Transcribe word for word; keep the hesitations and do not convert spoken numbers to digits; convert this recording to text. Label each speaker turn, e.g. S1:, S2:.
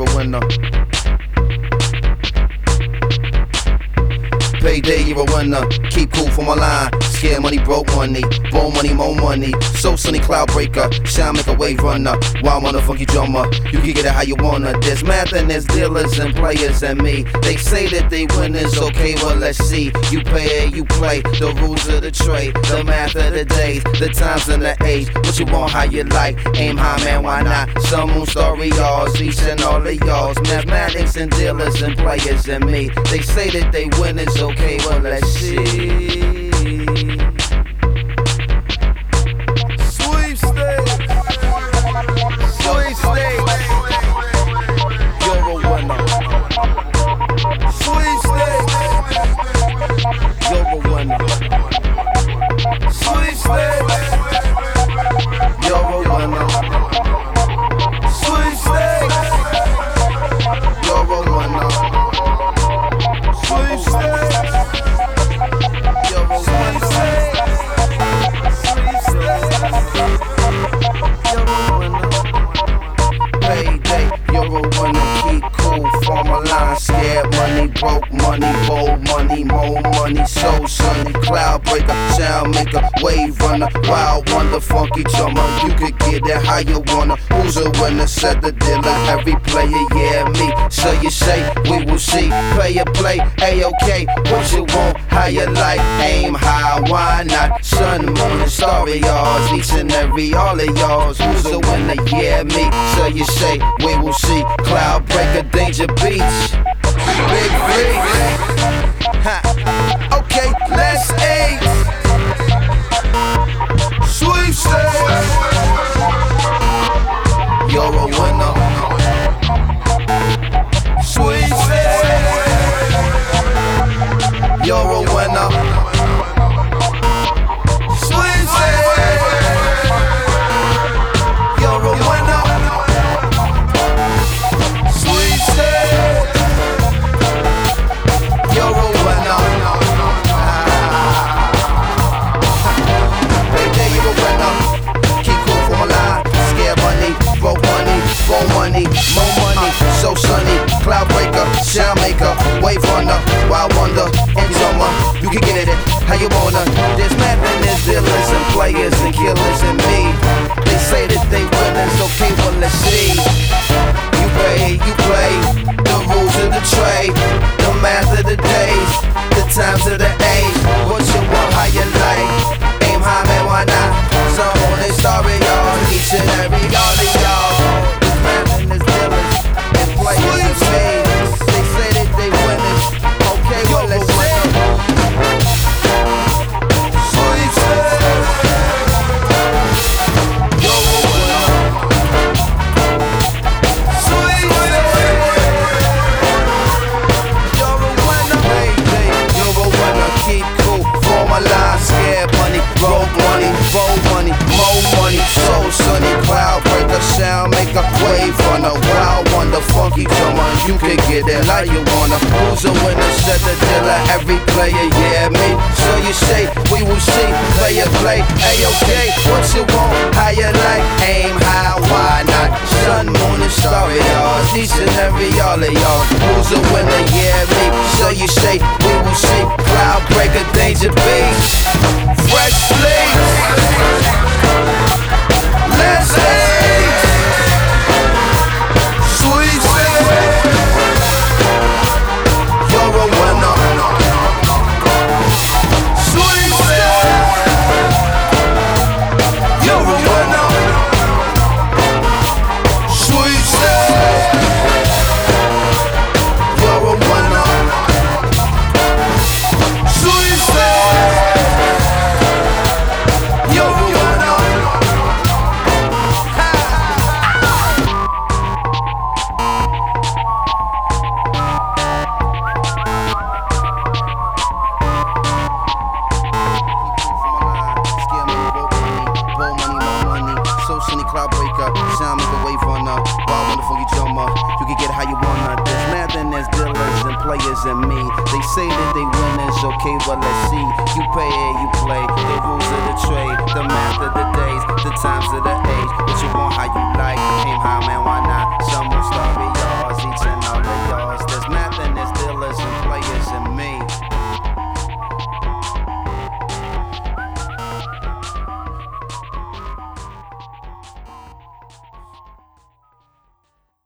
S1: you're a winner. Payday, you're a winner. Keep cool for my line. Scare money, broke money. Bone money, more money. So sunny, cloud breaker. Shine, make a wave runner. Wild on a funky drummer. You can get it how you wanna. There's math and there's dealers and players and me. They say that they winners, okay, well let's see. You pay, you play. The rules of the trade. The math of the days. The times and the age. What you want, how you like. Aim high, man, why not? Some moon story, y'all. Each and all of y'all's. Mathematics and dealers and players and me. They say that they winners, okay, well let's see. Sweepstakes, sweepstakes, you're a winner. Sweepstakes, you're a winner. Sweepstakes, you're a winner. Sweepstakes, you're a winner. Sweepstakes. Scared money, broke money, bold money, more money, so sunny, cloud breaker, sound maker, wave runner, wild wonder, funky drummer. You could get it how you wanna. Who's a winner? Said the dealer. Every player, yeah, me. So you say, we will see. Play a play, A-OK. What you want? How you like? Aim high, why not? Sun, moon, and starry y'alls. Each and every, all of y'alls. Who's the winner? Yeah, me. So you say, we will see. Cloud breaker, danger beach. Big freak. Ha. Okay, let's eight. Sweepstakes. You're a winner. Sweepstakes. You're a winner. Sweepstakes. You're a winner. Sweepstakes. You're a winner. Payday, you're a winner. Keep cool for my line. Scare money, broke money, roll money, more money. So sunny, cloud breaker, sound maker, wave runner, wild wonder, and drummer. You can get it how you wanna. There's math and there's dealers and players and killers and me. They say that they winners, okay, well let's see. You pay, you play, the rules of the trade, the math of the days, the times of the age. What you want, how you like, aim high, man, why not? Some on it, sorry, y'all, each and every, all of y'all. There's math and there's dealers and players and me. They say that they winners, okay, well let's see. Wave runner, wild wonder, funky drummer. You can get it like you wanna. Who's a winner? Said the dealer. Every player, yeah, me. So you say, we will see. Play a play, A-OK. What you want? How you like? Aim high, why not? Sun, moon, and starry y'all. Each and every, all of y'all. Who's a winner? Yeah, me. So you say, we will see. Cloud breaker, danger beach. Fresh fleet. Let's see. And me, they say that they winners, okay, well let's see. You pay and you play, the rules of the trade, the math of the days, the times of the age. What you want, how you like, aim high, man.